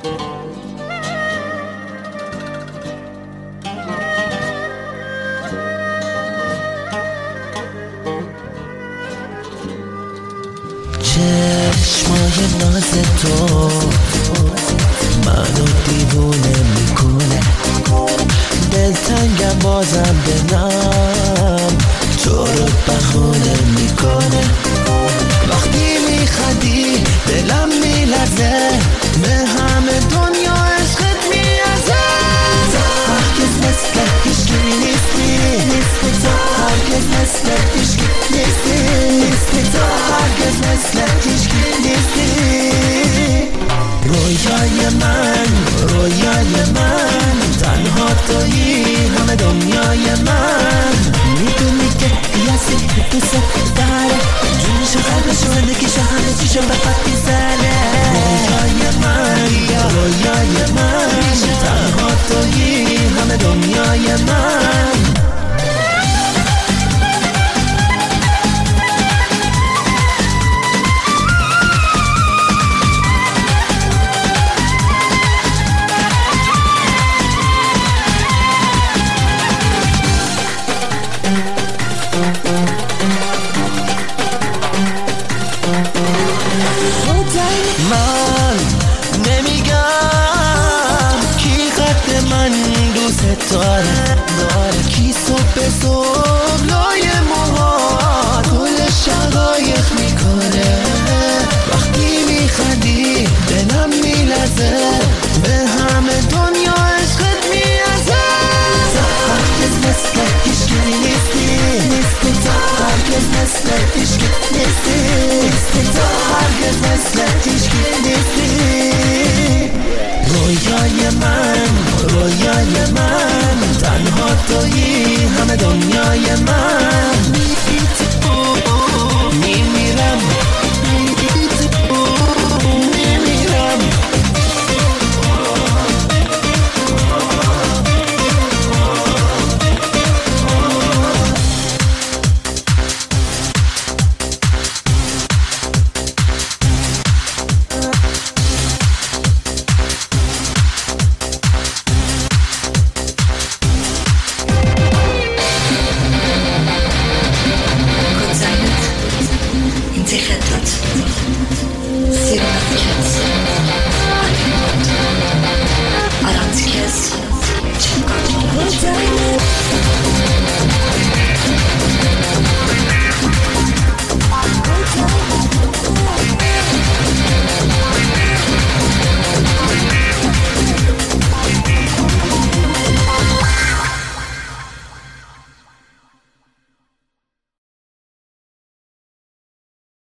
چشمای ناز تو منو دیوونه میکنه، دلتنگم بازم دلم تو رو بخونه میکنه. وقتی میخندی دلم میلرزه، به همه دنیا عشقت میارزه. تو هرگز مثل هیچکی نیستی، تو هرگز مثل هیچکی نیستی، تو هرگز مثل هیچکی نیستی. رویای من تنها تویی همه دنیای من. میدونی که یاسی دوست داره، جونش قلبش و زندگیش همه چیشو به خط میزنه. رویای من تنها تویی همه دنیای من. من نمیگم کی قد من دوست داره، کی صبح صبح لای موها گل شقایق میکنه. وقتی میخندی دلم میلرزه، به همه دنیا عشقت میارزه. تو هرگز مثل هیچکی نیستی، تو هرگز مثل هیچکی نیستی، تو هرگز مثل